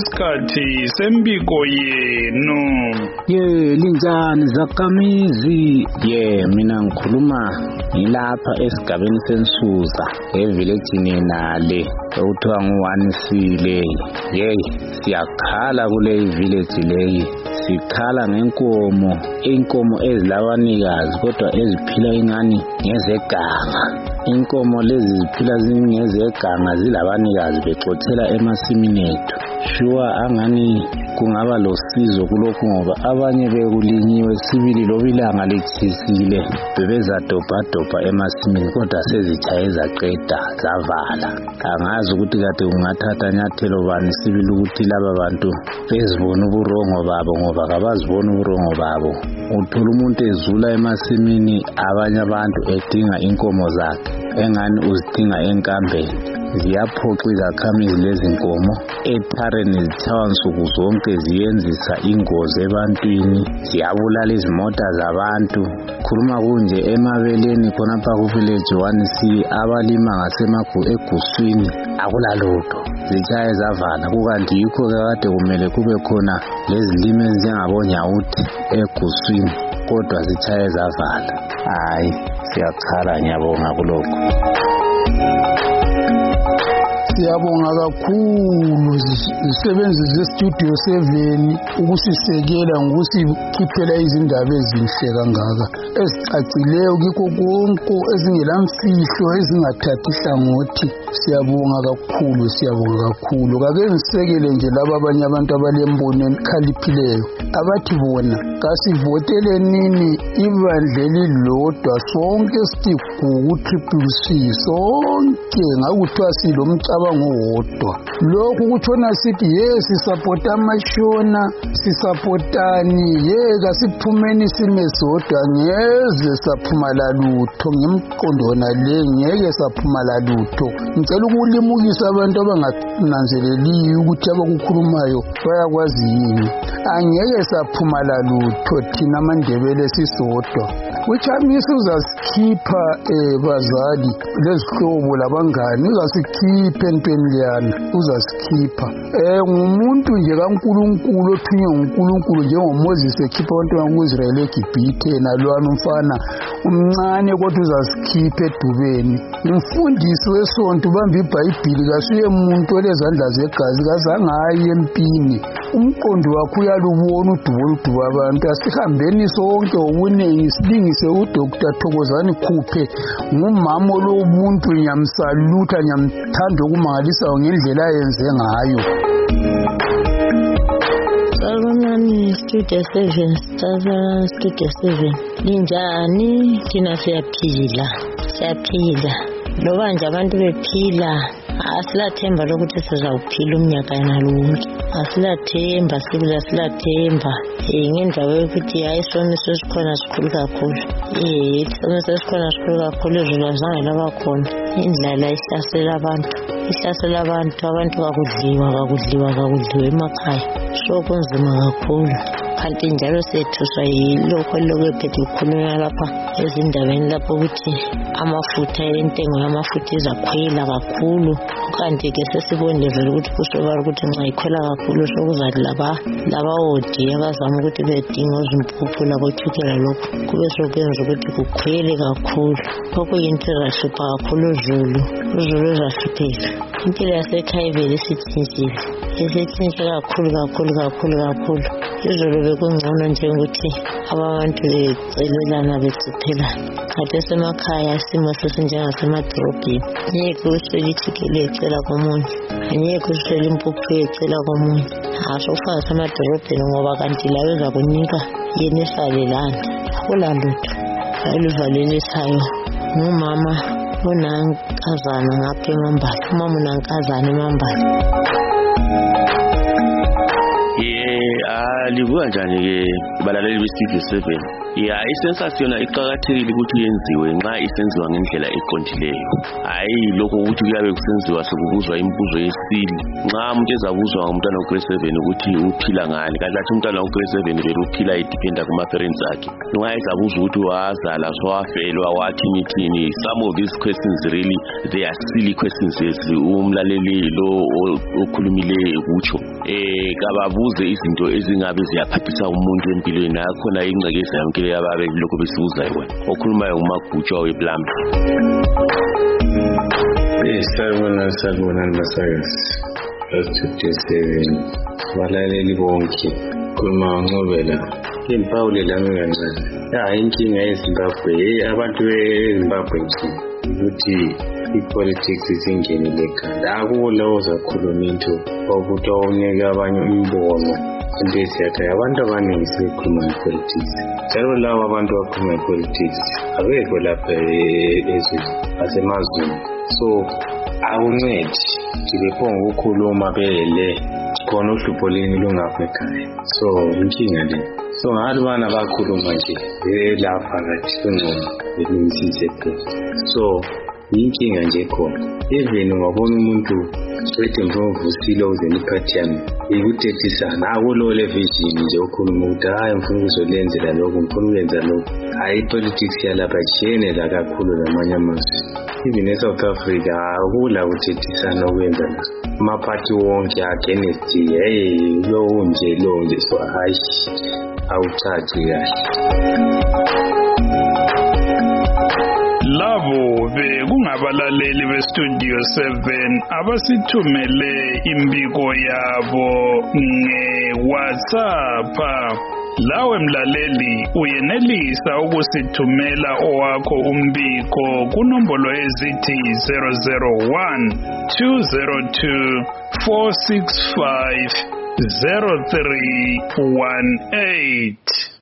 isikhathi sembiko yenu. Linjani zakhamizi? Mina ngikhuluma ngilapha esigabeni sensuza evillage nale okuthiwa ngu-1C. Siyakhala kule village leyi. Sikhala ngenkomo, inkomo ezilabanikazi kodwa eziphila ingani ngezeganga. Inkomo lezi ziphila zingezeganga zilabanikazi bexothela emasimini ethu. Angani kungaba losizo kulokhu ngoba abanye bekulinyiwe sibili loba ilanga litshisile bebezadobhadobha emasimini kodwa sezitshaye zaqeda zavala. Angazi ukuthi kade kungathatha nyathelo bani sibili ukuthi laba bantu bezibona uburongo babo ngoba kabazibona uburongo babo. Uthola umuntu ezula emasimini abanye abantu edinga inkomo zakhe engani uzidinga enkambeni. Ziyaphoxa izakhamizi lezi nkomo ethareni zithawa nsuku zonke ziyenzisa ingozi ebantwini, ziyabulala izimota zabantu. Khuluma kunje emabeleni khonapha ku-village 1C abalima eguswini akulalutho, zitshaye zavala. Kukanti yikho-ke kade kumele kube khona lezilimo ezinjengabonyawuthi eguswini kodwa zitshaye zavala. Siyakhala, ngiyabonga kulokho. Siyabonga kakhulu izisebenzi ze-Studio 7 ukusisekela ngokusikhiphela izindaba ezinhle kangaka ezicacileyo kikho konke ezingelamfihlo ezingathathi hlangothi. Siyabonga kakhulu. Kake ngisekele nje laba abanye abantu abalembono ekhaliphileyo abathi bona kasivotelenini ibandla elilodwa sonke ku-CCC sonke ngakuthiwa silomcabango wodwa. Lokhu kutshona sithi sisapota amashona sisapotani kasiphumeni sime sodwa ngeze saphuma lalutho. Ngemqondo wona le ngeke saphuma lalutho. Ngicela ukulimukisa abantu abangananzeleliyo ukuthi abakukhulumayo bayakwazi yini. Angeke saphuma lalutho thina amaNdebele sisodwa. Uchamisa uzasikhipha bazali lezihlobo labangani, uzasikhipha entweni leyana, uzasikhipha. Ngumuntu nje kaNkulunkulu othunywe nguNkulunkulu njengoMoses ekhipha abantwana ku-Israyeli eGibhithe, nalwana umfana umncane kodwa uzasikhipha edubeni. Umfundisi wesonto ubamba iBhayibhili kasuye muntu olezandla zegazi kazange aye empini. Umqondo wakho uyalubona udubo abantu. Asihambeni sonke obunengi silingise uDr. Thokozani Khuphe. Ngumama olobuntu, ngiyamsalutha, ngiyamthanda okumangalisayo ngendlela ayenze ngayo. Salonani Studio 7. Linjani? Thina siyaphila. Loba nje abantu bephila, asilathemba lokuthi sizawuphila umnyaka nalonke. Asilathemba. Ngendaba yokuthi isomiso esikhona sikhulu kakhulu. Isomiso esikhona sikhulu kakhulu, izulu azange laba khona. Indlala ihlasela abantu kakudliwa emakhaya. So kunzima kakhulu. Kanti njalo sethuswa yilokho ephethe kukhulunywa lapha ezindabeni lapho ukuthi intengo yamafutha izakhwela kakhulu. Kanti ke sesibondezela ukuthi kusobala ukuthi nxa ikhwela kakhulu sokuzathi laba odi abazama ukuthi bedinga izimpuphu labothukela lokhu kube sokwenza ukuthi kukhwele kakhulu. Okuyinto ezahlupha kakhulu uzulu ezahlupheka. Impilo yasekhaya vele isitshintshe kakhulu. Izolo bekungcono njengokuthi abantu becelelana beciphelana. Kade semakhaya isimo sesinjengasemadolobheni. Ngeke uswele ithikeli ecela komunye, angeke uswele impuphu ecela komunye. Sokufana semadolobheni ngoba kanti lawe zakunika yena esalelana akulalutho aluvalelisayo. Ngumama unankazana ngapha eMambala, umama unankazana eMambala. Libuka njani ke balaleli beStudio 7? ya i-census yona iqakathekile ukuthi yenziwe nxa isenziwa ngendlela eqondileyo, hayi lokho ukuthi kuyabe kusenziwa sekubuzwa imibuzo yesili. Nxa umuntu ezabuzwa ngumntwana wograde 7 ukuthi uphila ngani, kanti athi umntwana wograde 7 vele uphila idependa kuma-parents akhe. Nxa ezabuzwa ukuthi wazala swafelwa wathini, some of these questions really they are silly questions umlaleli lo okhulumile kutsho. Kababuze izinto ezingabe ziyaphathisa umuntu empilweni, akhona ingcekeza yonke yababe lokho besibuza yona. Okhulumayo nguMagutshwa wePlumb. Salibona Masayas. Studio 7 balaleli bonke khuluma ngcobela impawu lami kancane inkinga eZimbabwe abantu beZimbabwe ukuthi ipolitics isingene lekhanda akulawo zakhuluma into ukuthi awunika abanye umbono into esiyathi abantu abaningi sebekhuluma ngepolitics njalo lawo abantu abakhuluma ngepolitics abekho lapha ezweni asemazweni so awuncedi ndibephonga ukukhuluma bele khona uhlupho lini lungapha ekhaya so inkinga le so ngathi bana bakhuluma nje lapha ngathi ngcono belungisise so inkinga nje khona even ungabona umuntu wethi mvuvusile uzeni iphathi yami ikuthethisana akulole vision nje ukhuluma ukuthi hayi mfuna ukuzolenzela lokho mfuna ukwenza lokho hayi politics yalapha jene kakhulu namanye amazwe even eSouth Africa akula ukuthethisana okwenza amaphathi wonke against lo nje so hayi awucaci kahle. Labo bekungabalaleli beStudio 7 abasithumele imbiko yabo ngeWhatsApp. Lawe mlaleli uyenelisa ukusithumela owakho umbiko kunombolo ezithi 001 202 465 0318.